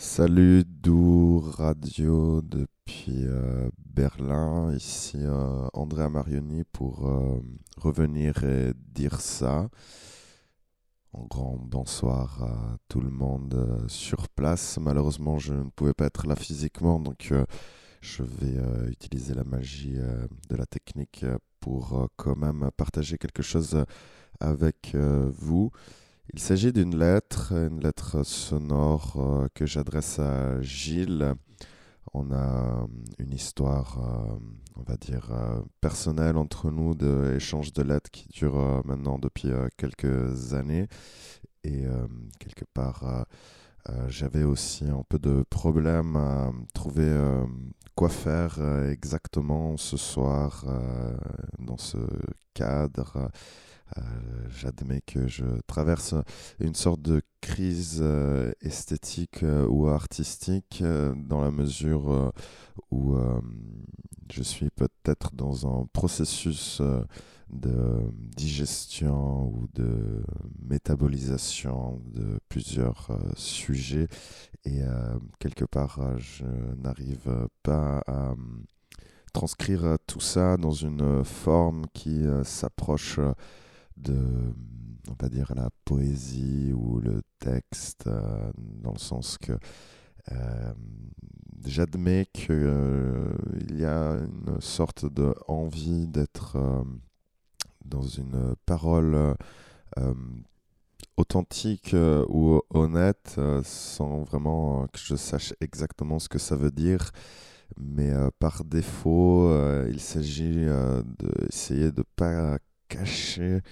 Salut Doux Radio depuis Berlin, ici Andrea Marioni pour revenir et dire ça. Un grand bonsoir à tout le monde sur place. Malheureusement, je ne pouvais pas être là physiquement, donc je vais utiliser la magie de la technique pour quand même partager quelque chose avec vous. Il s'agit une lettre sonore que j'adresse à Gilles. On a une histoire, on va dire, personnelle entre nous, d'échange de lettres qui dure maintenant depuis quelques années. Et quelque part, j'avais aussi un peu de problème à trouver quoi faire exactement ce soir dans ce cadre. Euh, J'admets que je traverse une sorte de crise esthétique ou artistique dans la mesure où je suis peut-être dans un processus de digestion ou de métabolisation de plusieurs sujets et quelque part je n'arrive pas à transcrire tout ça dans une forme qui s'approche de, on va dire, la poésie ou le texte, dans le sens que euh, j'admets qu'il y a une sorte de envie d'être dans une parole euh, authentique ou honnête, sans vraiment que je sache exactement ce que ça veut dire. Mais par défaut, il s'agit d'essayer de ne pas cacher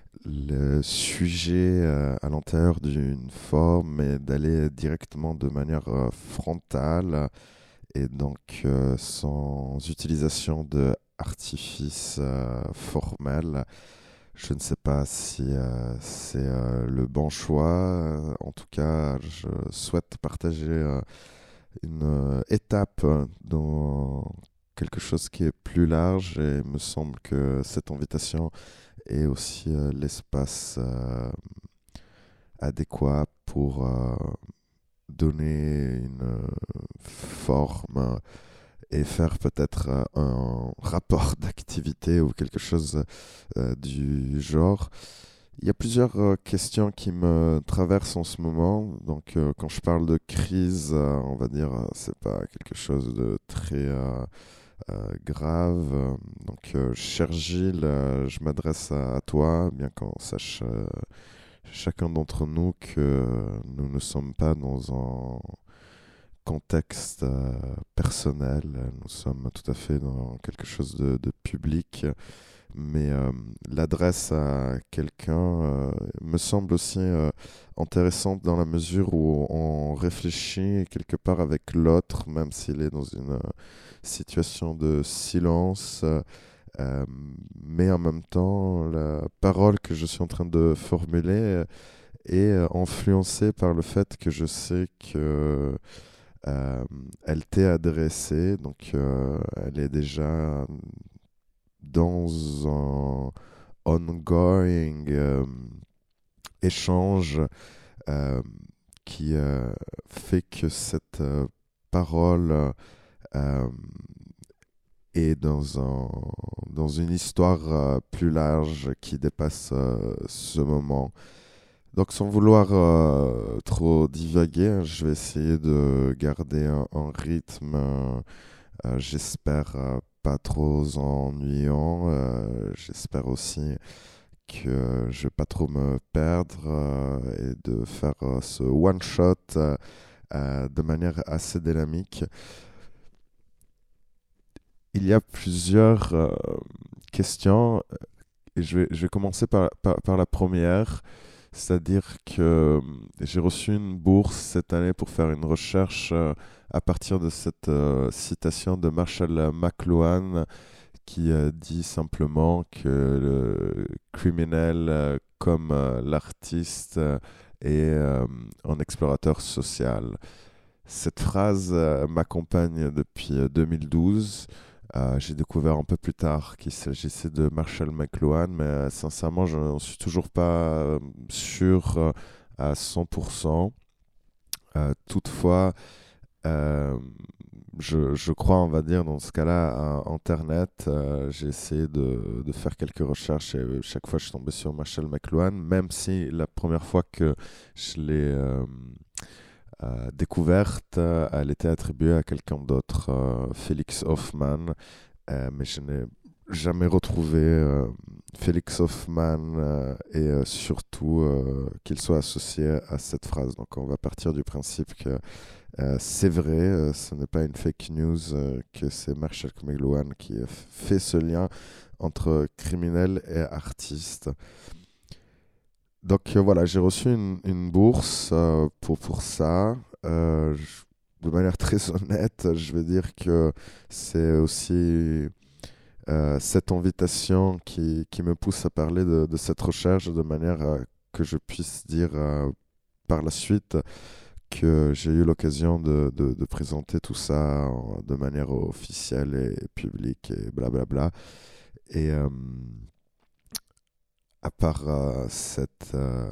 le sujet à l'intérieur d'une forme, mais d'aller directement de manière frontale et donc sans utilisation de artifice formel. Je ne sais pas si c'est le bon choix. En tout cas, je souhaite partager une étape dans quelque chose qui est plus large et il me semble que cette invitation est aussi l'espace adéquat pour donner une forme et faire peut-être un rapport d'activité ou quelque chose du genre. Il y a plusieurs questions qui me traversent en ce moment. Donc, quand je parle de crise, on va dire, c'est pas quelque chose de très grave. Donc, cher Gilles, je m'adresse à toi, bien qu'on sache chacun d'entre nous que nous ne sommes pas dans un contexte personnel. Nous sommes tout à fait dans quelque chose de public. Mais l'adresse à quelqu'un me semble aussi intéressante dans la mesure où on réfléchit quelque part avec l'autre, même s'il est dans une situation de silence. Mais en même temps, la parole que je suis en train de formuler est influencée par le fait que je sais que elle t'est adressée, donc elle est déjà dans un ongoing échange euh, qui fait que cette parole euh, est dans une histoire plus large qui dépasse ce moment. Donc sans vouloir trop divaguer, hein, je vais essayer de garder un rythme, j'espère pas trop ennuyant. J'espère aussi que je vais pas trop me perdre et de faire ce one shot de manière assez dynamique. Il y a plusieurs questions et je vais commencer par la première. C'est-à-dire que j'ai reçu une bourse cette année pour faire une recherche à partir de cette citation de Marshall McLuhan qui dit simplement que le criminel, comme l'artiste, est un explorateur social. Cette phrase m'accompagne depuis 2012. J'ai découvert un peu plus tard qu'il s'agissait de Marshall McLuhan, mais sincèrement, je n'en suis toujours pas sûr à 100%. Toutefois, euh, je crois, on va dire, dans ce cas-là, à Internet, j'ai essayé de faire quelques recherches et chaque fois je suis tombé sur Marshall McLuhan, même si la première fois que je l'ai découverte, elle était attribuée à quelqu'un d'autre, Félix Hoffmann, mais je n'ai jamais retrouvé Félix Hoffmann et surtout qu'il soit associé à cette phrase. Donc on va partir du principe que c'est vrai, ce n'est pas une fake news, que c'est Marshall McLuhan qui fait ce lien entre criminel et artiste. Donc voilà, j'ai reçu une bourse pour ça. De manière très honnête, je vais dire que c'est aussi cette invitation qui me pousse à parler de cette recherche de manière que je puisse dire par la suite que j'ai eu l'occasion de présenter tout ça de manière officielle et publique et blablabla. Et à part cette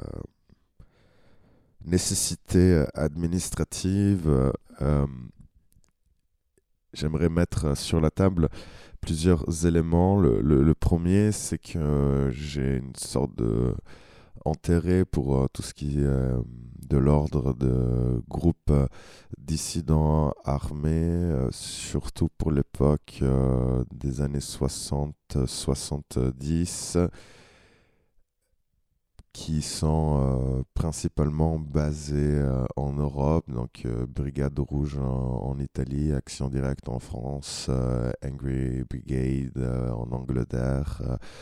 nécessité administrative, j'aimerais mettre sur la table plusieurs éléments. Le premier, c'est que j'ai une sorte de enterré pour tout ce qui est de l'ordre de groupes dissidents armés, surtout pour l'époque des années 60-70, qui sont principalement basés en Europe, donc Brigade Rouge en Italie, Action Directe en France, Angry Brigade en Angleterre,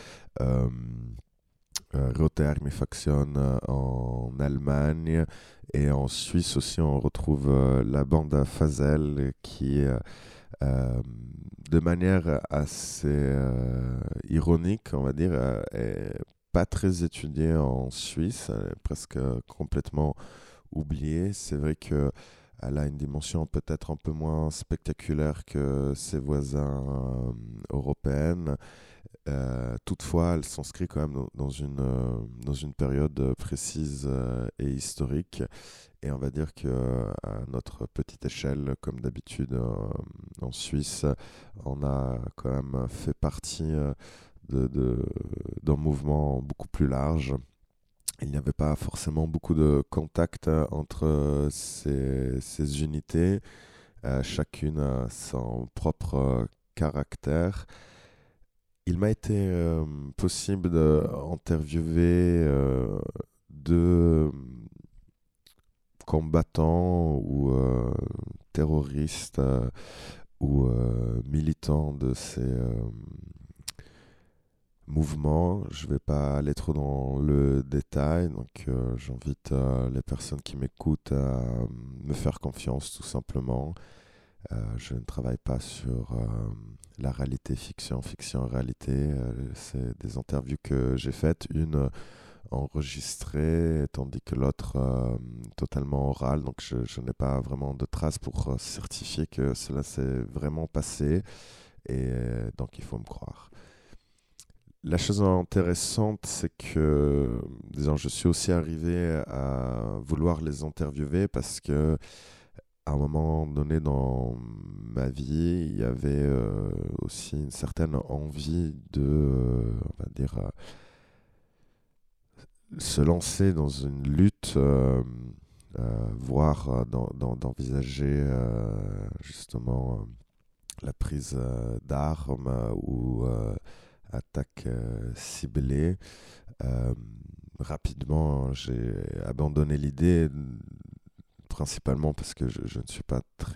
Rote Army Faction en Allemagne, et en Suisse aussi on retrouve la bande Fazel qui de manière assez ironique, on va dire, est pas très étudiée en Suisse, elle est presque complètement oubliée. C'est vrai que elle a une dimension peut-être un peu moins spectaculaire que ses voisins européennes. Toutefois, elle s'inscrit quand même dans une période précise et historique. Et on va dire que à notre petite échelle, comme d'habitude en Suisse, on a quand même fait partie d'un mouvement beaucoup plus large. Il n'y avait pas forcément beaucoup de contact entre ces unités. Chacune a son propre caractère. Il m'a été possible d'interviewer deux combattants ou terroristes ou militants de ces mouvements. Je ne vais pas aller trop dans le détail, donc j'invite les personnes qui m'écoutent à me faire confiance tout simplement. Je ne travaille pas sur la réalité fiction, fiction réalité. C'est des interviews que j'ai faites, une enregistrée, tandis que l'autre totalement orale. Donc je n'ai pas vraiment de traces pour certifier que cela s'est vraiment passé. Et donc il faut me croire. La chose intéressante, c'est que, disons, je suis aussi arrivé à vouloir les interviewer parce que à un moment donné dans ma vie, il y avait aussi une certaine envie de, on va dire, se lancer dans une lutte, voire d'envisager justement la prise d'armes ou attaque ciblée. Euh, Rapidement, j'ai abandonné l'idée, principalement parce que je ne suis pas très...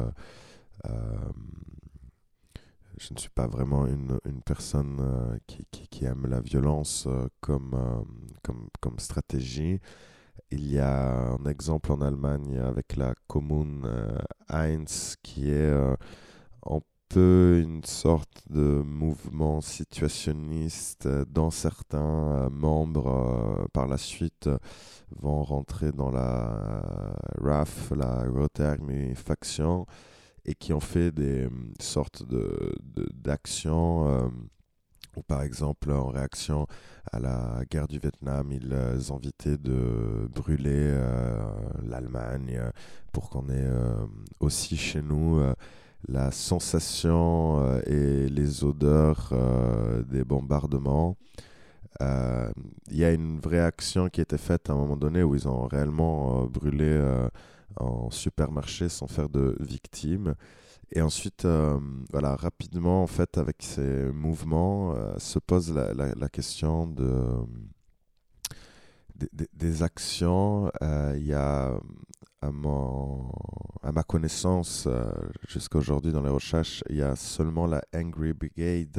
je ne suis pas vraiment une personne qui aime la violence comme stratégie. Il y a un exemple en Allemagne avec la Commune 1 qui est un peu une sorte de mouvement situationniste dont certains membres par la suite vont rentrer dans la RAF, la Rote Army Faction, et qui ont fait des sortes d'actions Ou par exemple, en réaction à la guerre du Vietnam, ils ont invité de brûler l'Allemagne pour qu'on ait aussi chez nous la sensation et les odeurs des bombardements. Euh, Il y a une vraie action qui a été faite à un moment donné où ils ont réellement brûlé en supermarché sans faire de victimes. Et ensuite, voilà, rapidement, en fait, avec ces mouvements, se pose la question des actions. Il y a, à ma connaissance, jusqu'à aujourd'hui dans les recherches, il y a seulement la Angry Brigade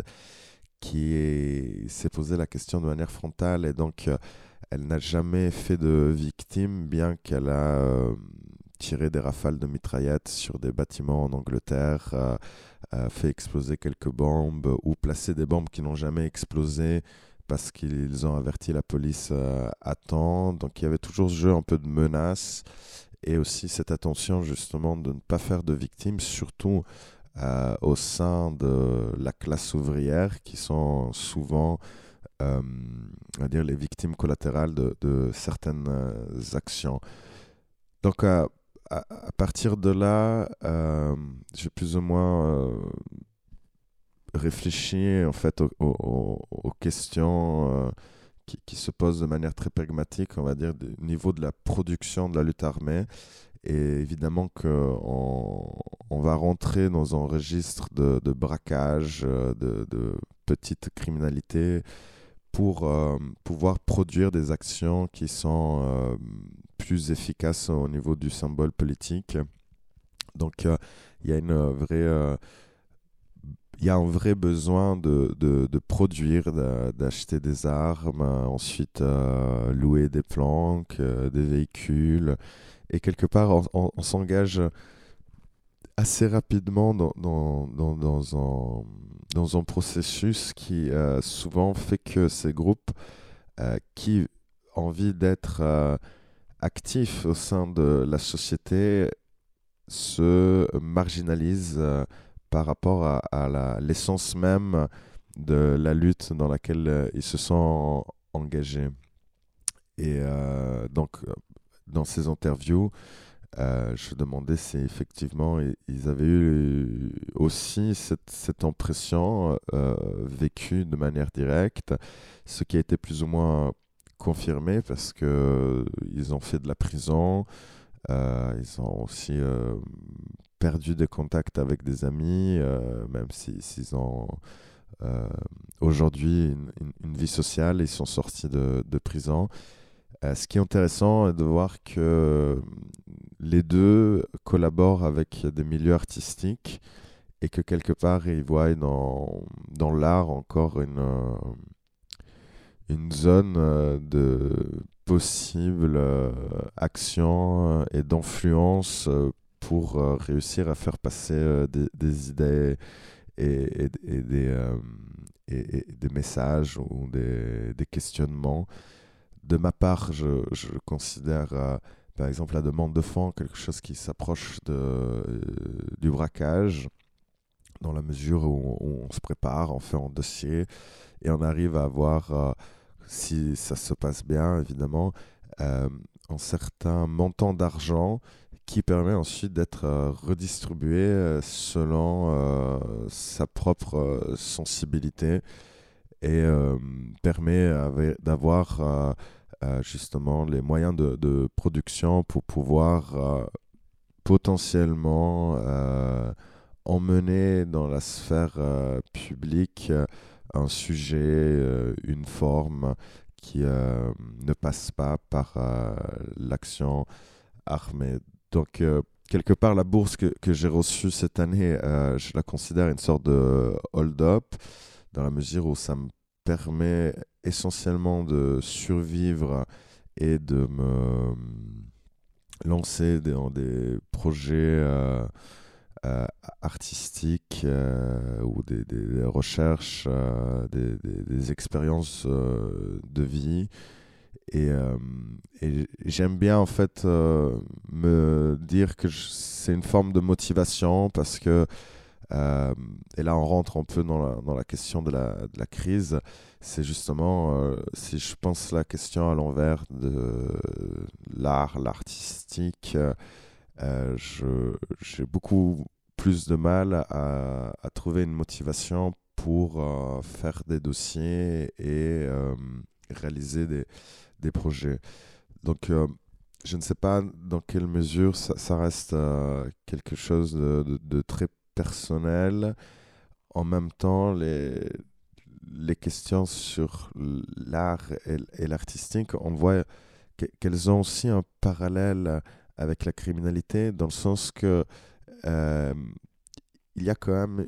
s'est posé la question de manière frontale et donc elle n'a jamais fait de victime, bien qu'elle a tiré des rafales de mitraillettes sur des bâtiments en Angleterre, fait exploser quelques bombes ou placé des bombes qui n'ont jamais explosé parce qu'ils ont averti la police à temps. Donc il y avait toujours ce jeu un peu de menace et aussi cette attention justement de ne pas faire de victimes, surtout au sein de la classe ouvrière qui sont souvent euh, on va dire les victimes collatérales de certaines actions. Donc à partir de là, j'ai plus ou moins réfléchi en fait aux questions qui se posent de manière très pragmatique, on va dire, au niveau de la production de la lutte armée. Et évidemment qu'on va rentrer dans un registre de braquage, de petite criminalité, pour pouvoir produire des actions qui sont plus efficaces au niveau du symbole politique. Donc il y a il y a un vrai besoin de produire, d'acheter des armes, ensuite louer des planques, des véhicules. Et quelque part, on s'engage assez rapidement dans un processus qui souvent fait que ces groupes qui ont envie d'être actifs au sein de la société se marginalisent par rapport à l'essence même de la lutte dans laquelle ils se sont engagés. Et donc, dans ces interviews, je demandais si effectivement ils avaient eu aussi cette impression vécue de manière directe, ce qui a été plus ou moins confirmé parce que ils ont fait de la prison, ils ont aussi perdu des contacts avec des amis, même s'ils ont euh, aujourd'hui une vie sociale, ils sont sortis de prison. Ce qui est intéressant est de voir que les deux collaborent avec des milieux artistiques et que quelque part ils voient dans l'art encore une zone de possible action et d'influence pour réussir à faire passer des idées et des messages ou des questionnements. De ma part, je considère par exemple la demande de fonds quelque chose qui s'approche du braquage, dans la mesure où on se prépare, on fait un dossier et on arrive à avoir, si ça se passe bien évidemment, euh, un certain montant d'argent qui permet ensuite d'être redistribué selon sa propre sensibilité et permet d'avoir justement les moyens de production pour pouvoir potentiellement emmener dans la sphère publique un sujet, une forme qui ne passe pas par l'action armée. Donc, quelque part, la bourse que j'ai reçue cette année, je la considère une sorte de hold-up, dans la mesure où ça me permet essentiellement de survivre et de me lancer dans des projets euh, artistiques ou des recherches, des expériences de vie. Et, euh, et j'aime bien en fait me dire que c'est une forme de motivation parce que Euh, et là, on rentre un peu dans la question de la crise. C'est justement, si je pense la question à l'envers de l'art, l'artistique, j'ai beaucoup plus de mal à trouver une motivation pour faire des dossiers et réaliser des projets. Donc, je ne sais pas dans quelle mesure ça reste quelque chose de très personnel. En même temps, les questions sur l'art et l'artistique, on voit qu'elles ont aussi un parallèle avec la criminalité, dans le sens que euh, il y a quand même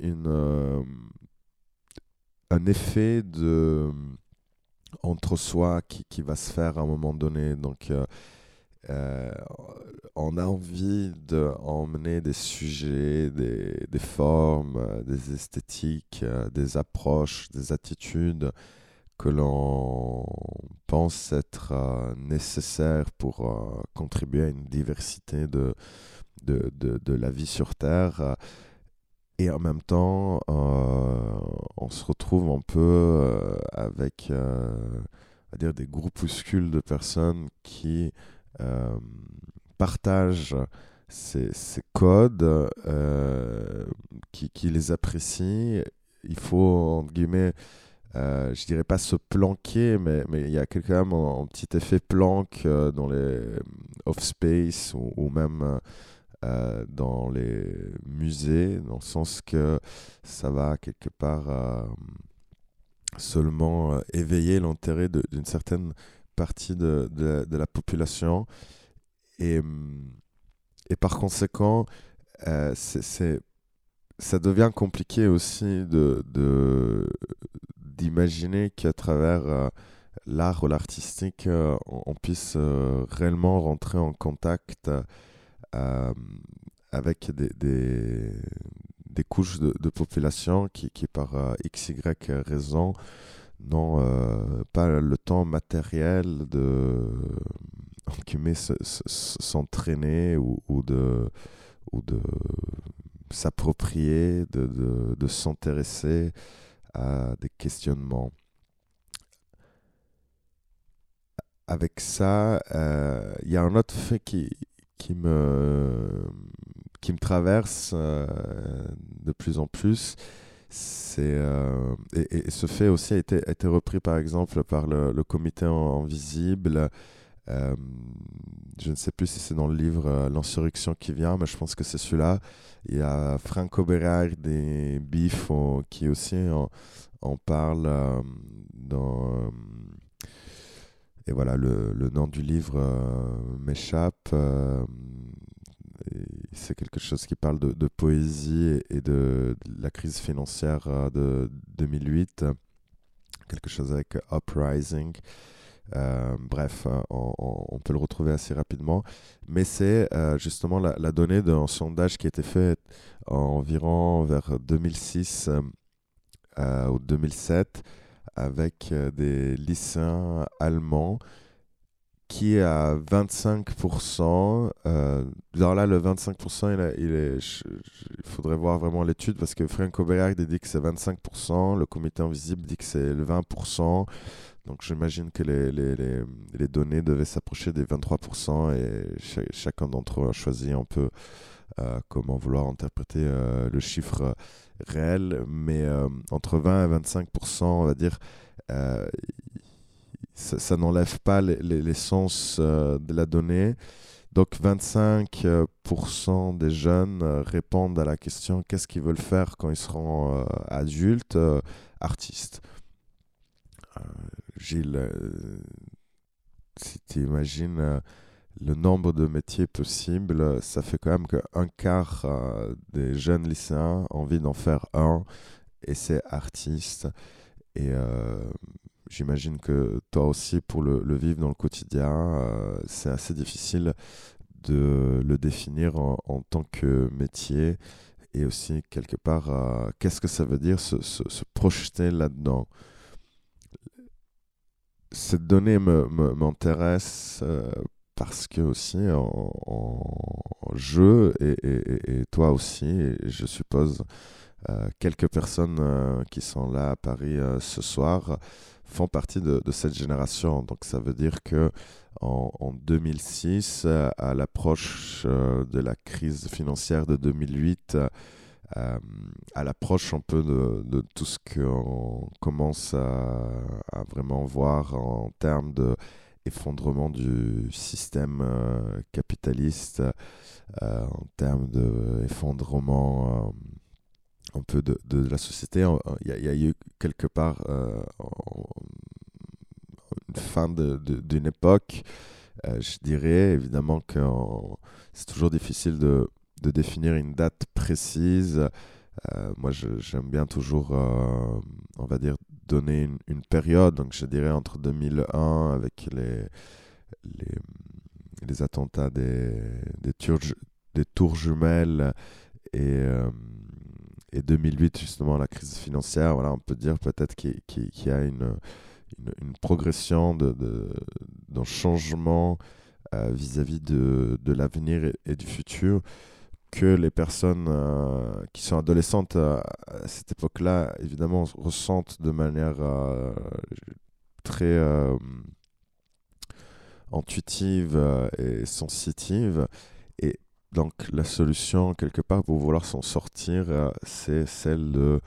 un effet de entre-soi qui va se faire à un moment donné. Donc, euh, on a envie d'emmener des sujets, des formes, des esthétiques, des approches, des attitudes que l'on pense être nécessaires pour contribuer à une diversité de la vie sur Terre. Et en même temps, on se retrouve un peu avec on va dire des groupuscules de personnes qui euh, partagent ces codes, qui les apprécient. Il faut, entre guillemets, je dirais pas se planquer, mais il y a quand même un petit effet planque dans les off-space ou même dans les musées, dans le sens que ça va quelque part seulement éveiller l'intérêt d'une certaine partie de la population. Et, et par conséquent, ça devient compliqué aussi d'imaginer qu'à travers l'art ou l'artistique, on puisse réellement rentrer en contact euh, avec des couches de population qui par x, y raison, n'ont pas le temps matériel de entre guillemets, s'entraîner ou de s'approprier, de s'intéresser à des questionnements. Avec ça, il y a un autre fait qui qui me traverse de plus en plus. Et ce fait aussi a été repris par exemple par le comité invisible. Euh, je ne sais plus si c'est dans le livre L'insurrection qui vient, mais je pense que c'est celui-là. Il y a Franco Berard des Bif qui aussi en parle et voilà, le nom du livre m'échappe. C'est quelque chose qui parle de poésie et de la crise financière de 2008. Quelque chose avec Uprising. Bref, on peut le retrouver assez rapidement. Mais c'est justement la donnée d'un sondage qui a été fait environ vers 2006 ou 2007 avec des lycéens allemands qui à 25%, alors là le 25%, il faudrait voir vraiment l'étude parce que Frank Oberg dit que c'est 25%, le comité invisible dit que c'est le 20%, donc j'imagine que les données devaient s'approcher des 23% et chacun d'entre eux a choisi un peu comment vouloir interpréter le chiffre réel, mais entre 20 et 25%, on va dire, euh, ça n'enlève pas l'essence de la donnée. Donc 25% des jeunes répondent à la question qu'est-ce qu'ils veulent faire quand ils seront adultes, artistes. Euh, Gilles, si tu imagines le nombre de métiers possibles, ça fait quand même qu'un quart des jeunes lycéens ont envie d'en faire un, et c'est artiste. Et j'imagine que toi aussi, pour le vivre dans le quotidien, c'est assez difficile de le définir en tant que métier. Et aussi, quelque part, qu'est-ce que ça veut dire se projeter là-dedans? Cette donnée m'intéresse parce que aussi en jeu, et toi aussi, et je suppose, quelques personnes qui sont là à Paris ce soir font partie de cette génération. Donc ça veut dire que en 2006, à l'approche de la crise financière de 2008, à l'approche un peu de tout ce qu'on commence à vraiment voir en termes d'effondrement du système capitaliste, en termes d'effondrement un peu de la société. Il y a eu quelque part une fin d'une époque. Je dirais évidemment que c'est toujours difficile de définir une date précise. Moi, j'aime bien toujours, on va dire, donner une période. Donc, je dirais entre 2001 avec les, les attentats des tours jumelles et 2008, justement, la crise financière. Voilà, on peut dire peut-être qu'il y a une progression d'un changement vis-à-vis de l'avenir et du futur que les personnes qui sont adolescentes à cette époque-là, évidemment, ressentent de manière très intuitive et sensitive. Et donc, la solution, quelque part, pour vouloir s'en sortir, c'est celle de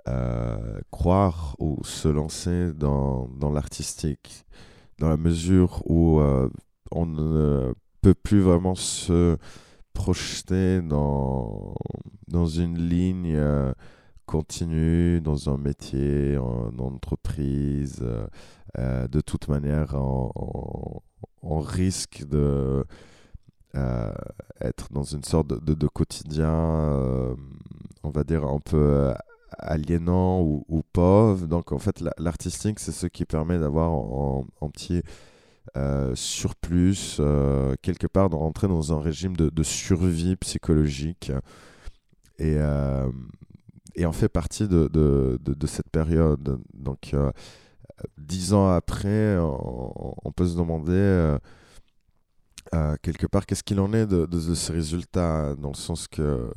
croire ou se lancer dans l'artistique, dans la mesure où on ne peut plus vraiment se projeter dans une ligne continue, dans un métier, en entreprise. De toute manière, on risque de être dans une sorte de quotidien, on va dire, un peu aliénant ou pauvre. Donc, en fait, l'artistique, c'est ce qui permet d'avoir un petit surplus, quelque part, de rentrer dans un régime de survie psychologique. Et, euh, et on fait partie de cette période. Donc, 10 ans après, on peut se demander quelque part qu'est-ce qu'il en est de ces résultats, dans le sens que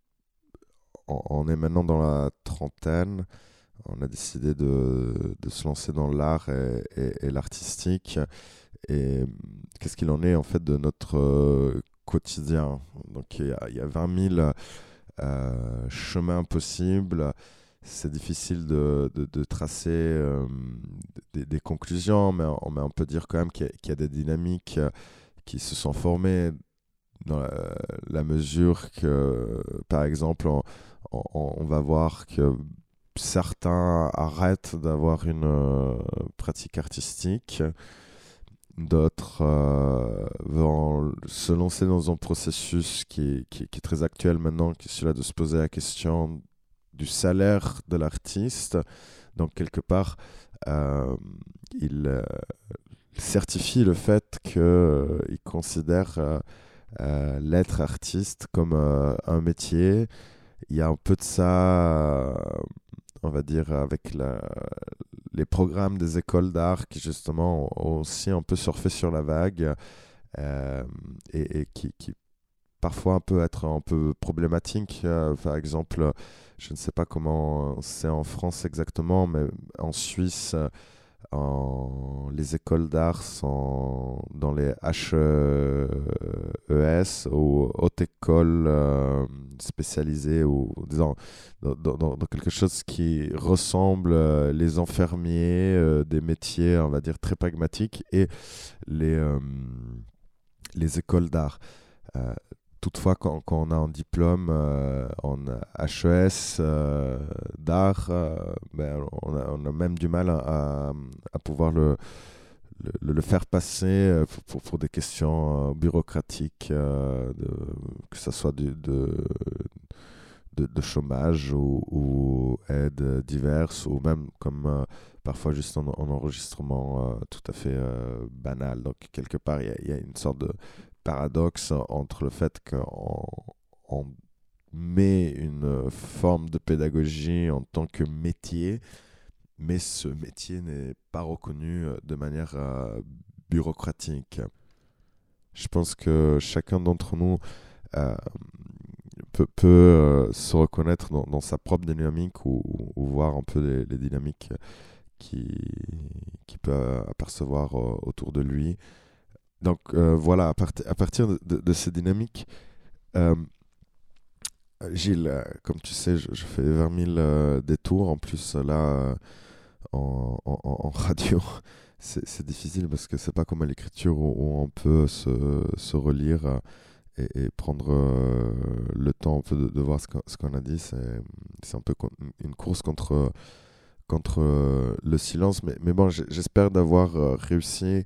on est maintenant dans la trentaine, on a décidé de se lancer dans l'art et l'artistique. Et qu'est-ce qu'il en est en fait de notre quotidien? Donc il y a 20 000 chemins possibles. C'est difficile de tracer des conclusions, mais on peut dire quand même qu'il y a des dynamiques qui se sont formées dans la mesure que, par exemple, on va voir que certains arrêtent d'avoir une pratique artistique. D'autres vont se lancer dans un processus qui est très actuel maintenant, qui est celui de se poser la question du salaire de l'artiste. Donc, quelque part, il certifie le fait qu'il considère l'être artiste comme un métier. Il y a un peu de ça, on va dire, avec les programmes des écoles d'art qui justement ont aussi un peu surfé sur la vague et qui parfois peut être un peu problématique. Par exemple, je ne sais pas comment c'est en France exactement, mais en Suisse, les écoles d'art sont dans les HES ou haute école spécialisée ou disons dans quelque chose qui ressemble les infirmiers, des métiers on va dire très pragmatiques et les, euh, les écoles d'art. Euh, Toutefois, quand on a un diplôme en HES d'art, ben, on a même du mal à pouvoir le faire passer pour des questions bureaucratiques, que ce soit de chômage ou aides diverses, ou même comme parfois juste en enregistrement tout à fait banal. Donc, quelque part, il y a une sorte de paradoxe entre le fait qu'on met une forme de pédagogie en tant que métier, mais ce métier n'est pas reconnu de manière bureaucratique. Je pense que chacun d'entre nous euh, peut se reconnaître dans sa propre dynamique ou voir un peu les dynamiques qui, qui peut apercevoir autour de lui. Donc voilà, à partir de ces dynamiques, euh, Gilles, comme tu sais, je fais 20 000 détours. En plus, là, en radio, c'est difficile parce que c'est pas comme à l'écriture où on peut se relire et prendre le temps un peu de voir ce qu'on a dit. C'est un peu une course contre le silence. Mais bon, j'espère d'avoir réussi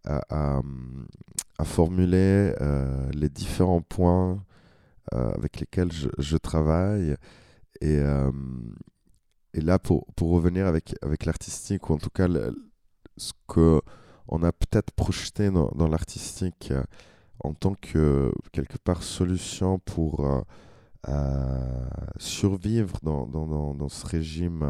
à formuler les différents points avec lesquels je travaille. Et, euh, et là, pour revenir avec l'artistique, ou en tout cas ce que on a peut-être projeté dans l'artistique en tant que, quelque part, solution pour survivre dans ce régime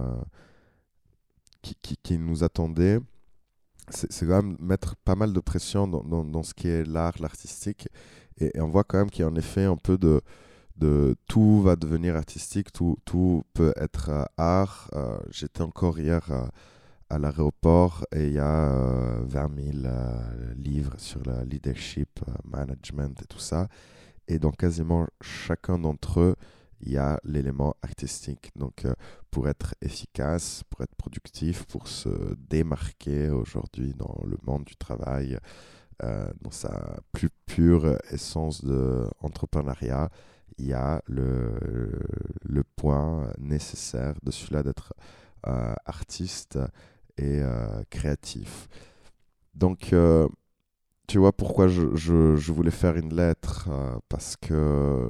qui nous attendait, c'est quand même mettre pas mal de pression dans ce qui est l'art, l'artistique. Et on voit quand même qu'il y a en effet un peu de tout va devenir artistique, tout peut être art. J'étais encore hier à l'aéroport et il y a 20 000 livres sur le leadership, management et tout ça. Et dans quasiment chacun d'entre eux, il y a l'élément artistique. Donc, pour être efficace, pour être productif, pour se démarquer aujourd'hui dans le monde du travail, dans sa plus pure essence d'entrepreneuriat, il y a le point nécessaire de celui-là d'être artiste et créatif. Donc, tu vois pourquoi je voulais faire une lettre, parce que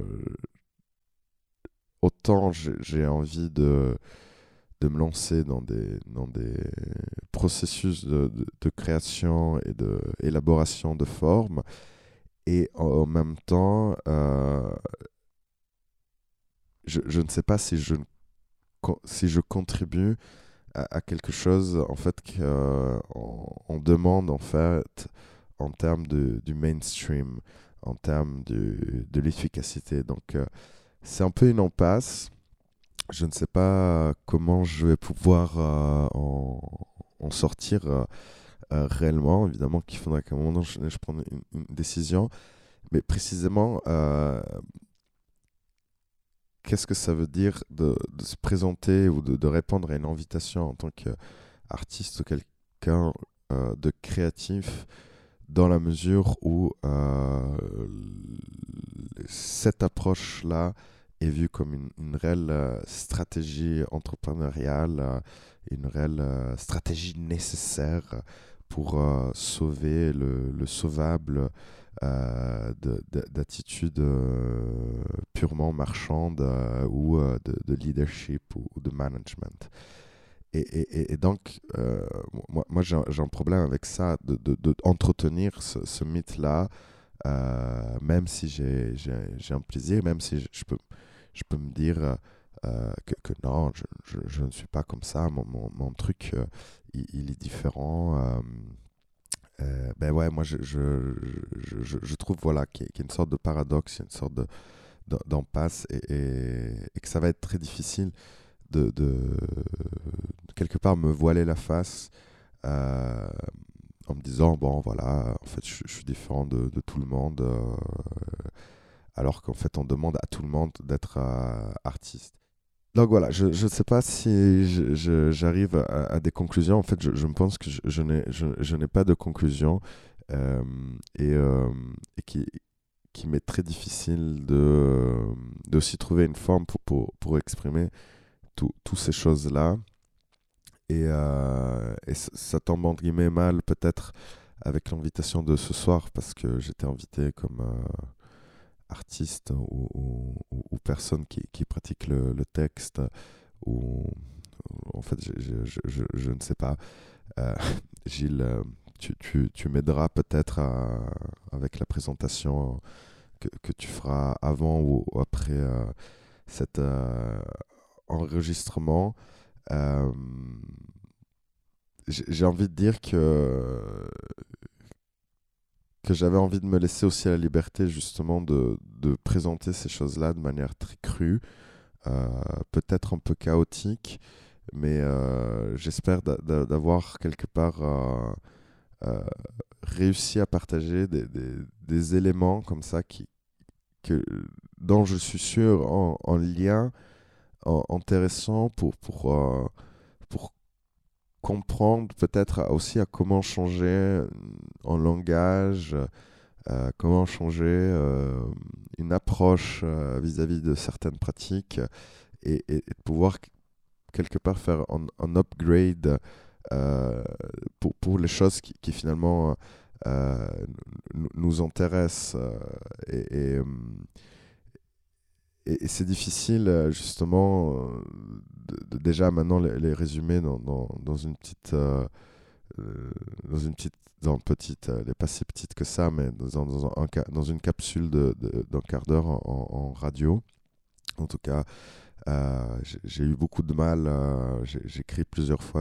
autant j'ai envie de me lancer dans des processus de création et d'élaboration de formes, et en même temps, je ne sais pas si je contribue à quelque chose en fait qu'on demande en fait en termes du mainstream, en termes de l'efficacité. Donc c'est un peu une impasse. Je ne sais pas comment je vais pouvoir en sortir réellement. Évidemment qu'il faudra qu'à un moment donné, je prenne une décision. Mais précisément, qu'est-ce que ça veut dire de se présenter ou de répondre à une invitation en tant qu'artiste ou quelqu'un de créatif, dans la mesure où cette approche-là est vue comme une réelle stratégie entrepreneuriale, une réelle stratégie nécessaire pour sauver le sauvable d'attitudes purement marchandes ou de leadership ou de management. Et donc, moi j'ai un problème avec ça, d'entretenir ce mythe-là, même si j'ai un plaisir, même si je peux me dire que non, je ne suis pas comme ça, mon truc, il est différent. Ben ouais, moi je trouve voilà, qu'il y a une sorte de paradoxe, il y a une sorte d'impasse, et que ça va être très difficile de quelque part me voiler la face euh, en me disant, bon voilà, en fait je suis différent de tout le monde, alors qu'en fait on demande à tout le monde d'être artiste. Donc voilà, je ne sais pas si j'arrive à des conclusions. En fait, je me pense que je n'ai pas de conclusion, euh, et qui m'est très difficile de aussi trouver une forme pour exprimer toutes ces choses-là. Et ça tombe entre guillemets mal peut-être avec l'invitation de ce soir, parce que j'étais invité comme artiste ou personne qui pratique le texte, ou en fait je ne sais pas. Euh, Gilles, tu m'aideras peut-être avec la présentation que tu feras avant ou après cet enregistrement. Euh, j'ai envie de dire que j'avais envie de me laisser aussi la liberté justement de présenter ces choses-là de manière très crue, euh, peut-être un peu chaotique, mais j'espère d'avoir quelque part euh, réussi à partager des éléments comme ça que, dont je suis sûr en lien, intéressant pour comprendre peut-être aussi à comment changer en langage, comment changer une approche vis-à-vis de certaines pratiques et de pouvoir quelque part faire un upgrade pour les choses qui finalement nous intéressent. Et c'est difficile justement déjà maintenant les résumer dans une petite dans petite, elle n'est pas si petite que ça, mais dans une capsule d'un quart d'heure en radio. En tout cas, j'ai eu beaucoup de mal. J'ai écrit plusieurs fois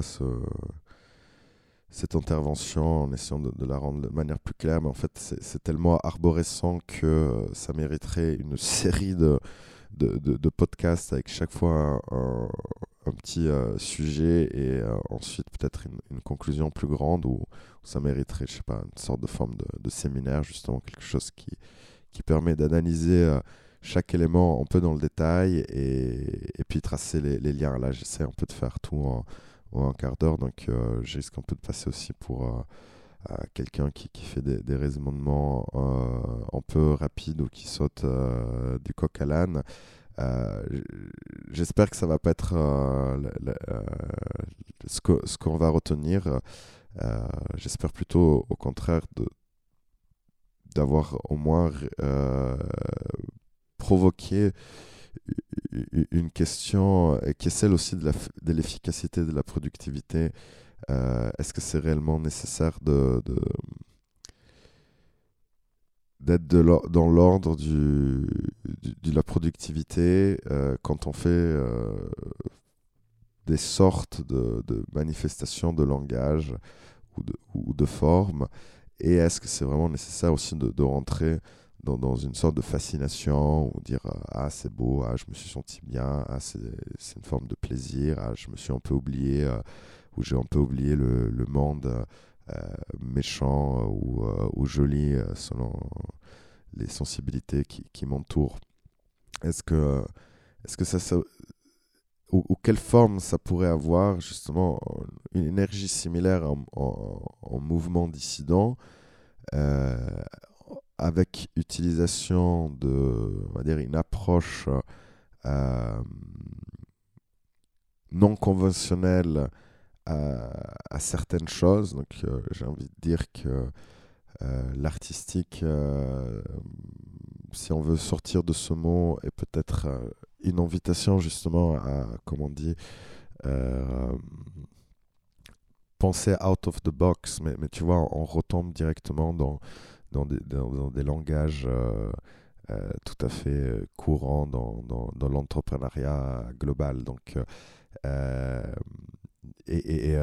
cette intervention en essayant de la rendre de manière plus claire, mais en fait, c'est tellement arborescent que ça mériterait une série de podcasts avec chaque fois un petit sujet et ensuite peut-être une conclusion plus grande où ça mériterait, je sais pas, une sorte de forme de séminaire, justement, quelque chose qui permet d'analyser chaque élément un peu dans le détail et puis tracer les liens. Là, j'essaie un peu de faire tout en un quart d'heure, donc je risque un peu de passer aussi pour quelqu'un qui fait des raisonnements un peu rapides ou qui saute du coq à l'âne. Euh, j- J'espère que ça va pas être ce qu'on va retenir. J'espère plutôt au contraire d'avoir au moins provoqué une question qui est celle aussi de l'efficacité, de la productivité. Est-ce que c'est réellement nécessaire d'être dans l'ordre de la productivité quand on fait des sortes de manifestations de langage ou de forme? Et est-ce que c'est vraiment nécessaire aussi de rentrer dans une sorte de fascination ou dire ah c'est beau, ah je me suis senti bien, ah c'est une forme de plaisir, ah je me suis un peu oublié ou j'ai un peu oublié le monde méchant ou joli selon les sensibilités qui m'entourent. Est-ce que, est-ce que ou quelle forme ça pourrait avoir justement une énergie similaire en mouvement dissident euh, avec utilisation on va dire, une approche euh, non conventionnelle à certaines choses. Donc j'ai envie de dire que l'artistique, si on veut sortir de ce mot, est peut-être une invitation justement à, comment on dit, euh, penser out of the box, mais tu vois, on retombe directement dans des langages tout à fait courants dans l'entrepreneuriat global. Donc, et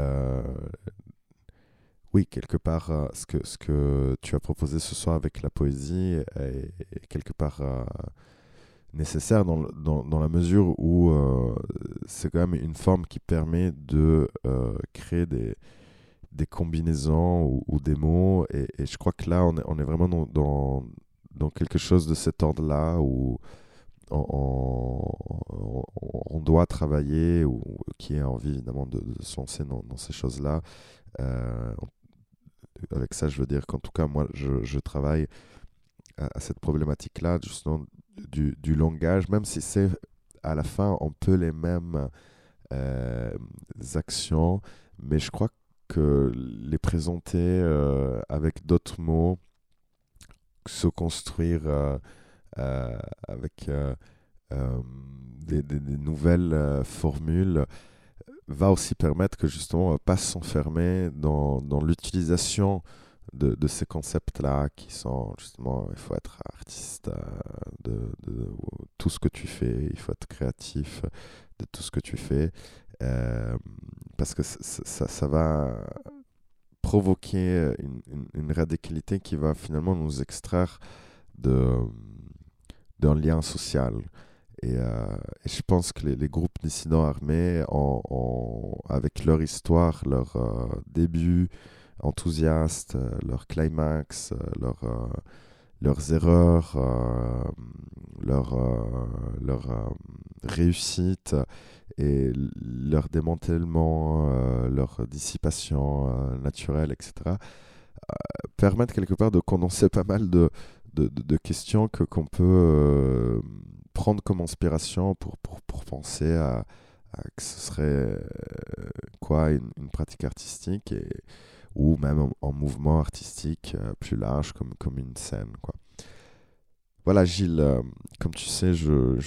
oui, quelque part, ce que tu as proposé ce soir avec la poésie est quelque part nécessaire dans la mesure où c'est quand même une forme qui permet de créer des combinaisons ou des mots. Et je crois que là, on est vraiment dans quelque chose de cet ordre-là où on doit travailler ou qui a envie évidemment de se lancer dans ces choses-là. Euh, Avec ça, je veux dire qu'en tout cas, moi, je travaille à cette problématique-là, justement, du langage, même si c'est à la fin un peu les mêmes euh, actions, mais je crois que les présenter avec d'autres mots, se construire avec des nouvelles formules, va aussi permettre que justement on ne va pas s'enfermer dans l'utilisation de ces concepts-là qui sont justement, il faut être artiste de tout ce que tu fais, il faut être créatif de tout ce que tu fais, euh, parce que ça va provoquer une radicalité qui va finalement nous extraire de, d'un lien social. Et je pense que les groupes dissidents armés, avec leur histoire, leur début enthousiaste, leur climax, leurs erreurs, leur réussite et leur démantèlement, leur dissipation naturelle, etc., permettent quelque part de condenser pas mal de questions qu'on peut prendre comme inspiration pour penser que ce serait quoi une pratique artistique ou même en mouvement artistique plus large comme une scène, quoi. Voilà, Gilles, comme tu sais,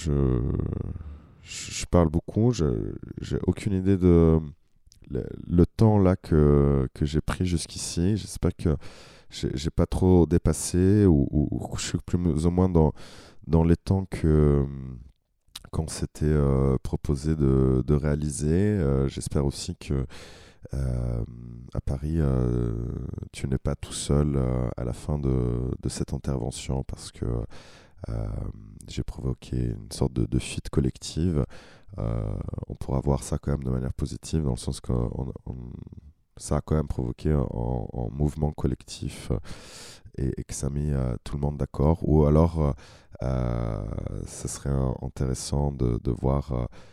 je parle beaucoup, j'ai aucune idée de le temps là que j'ai pris jusqu'ici. J'espère que j'ai pas trop dépassé ou je suis plus ou moins dans les temps qu'on s'était proposé de réaliser. J'espère aussi que à Paris, tu n'es pas tout seul à la fin de cette intervention parce que euh, j'ai provoqué une sorte de fuite collective. On pourra voir ça quand même de manière positive dans le sens que ça a quand même provoqué en mouvement collectif et que ça a mis tout le monde d'accord. Ou alors, ce serait intéressant de voir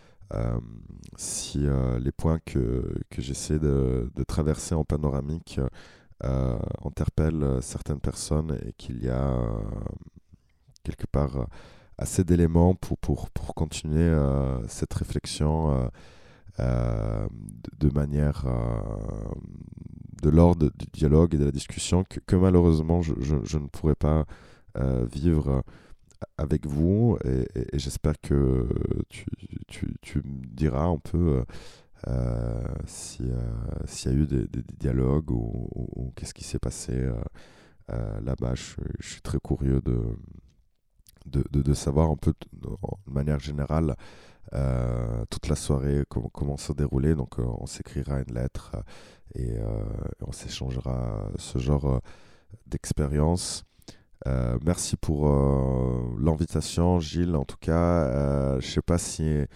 si les points que j'essaie de traverser en panoramique interpellent certaines personnes et qu'il y a quelque part assez d'éléments pour continuer cette réflexion de manière de l'ordre du dialogue et de la discussion que malheureusement je ne pourrais pas vivre avec vous et j'espère que tu me diras un peu s'il y a eu des dialogues ou qu'est-ce qui s'est passé là-bas. Je suis très curieux de savoir un peu de manière générale toute la soirée comment se dérouler. Donc on s'écrira une lettre et on s'échangera ce genre d'expérience. Merci pour l'invitation, Gilles. En tout cas, je ne sais pas si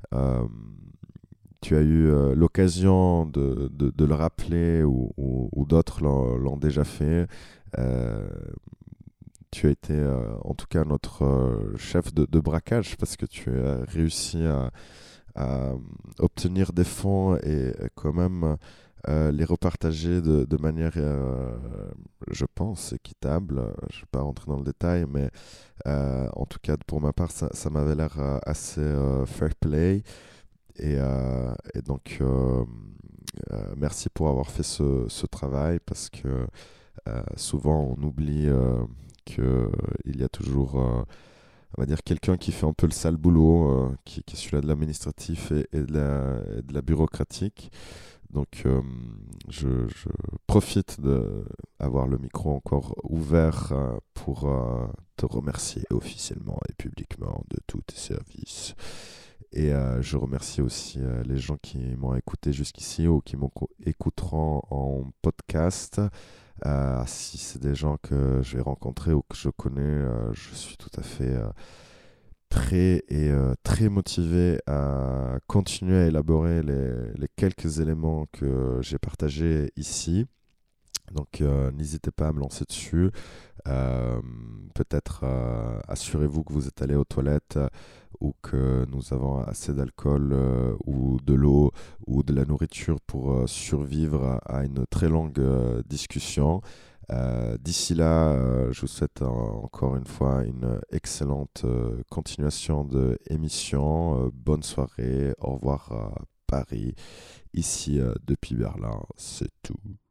tu as eu l'occasion de le rappeler ou d'autres l'ont déjà fait. Euh, Tu as été en tout cas notre chef de braquage parce que tu as réussi à obtenir des fonds et quand même les repartager de manière, je pense, équitable. Je ne vais pas rentrer dans le détail, mais en tout cas, pour ma part, ça m'avait l'air assez fair play. Et donc, merci pour avoir fait ce travail parce que souvent on oublie qu'il y a toujours on va dire quelqu'un qui fait un peu le sale boulot, qui est celui-là de l'administratif et de la bureaucratique. Donc je profite d'avoir le micro encore ouvert pour te remercier officiellement et publiquement de tous tes services. Et je remercie aussi les gens qui m'ont écouté jusqu'ici ou qui m'écouteront en podcast. Si c'est des gens que je vais rencontrer ou que je connais, je suis tout à fait prêt et très motivé à continuer à élaborer les quelques éléments que j'ai partagés ici. Donc n'hésitez pas à me lancer dessus. Peut-être assurez-vous que vous êtes allé aux toilettes ou que nous avons assez d'alcool ou de l'eau ou de la nourriture pour survivre à une très longue discussion. D'ici là, je vous souhaite encore une fois une excellente continuation de émission. Bonne soirée, au revoir à Paris. Ici depuis Berlin, c'est tout.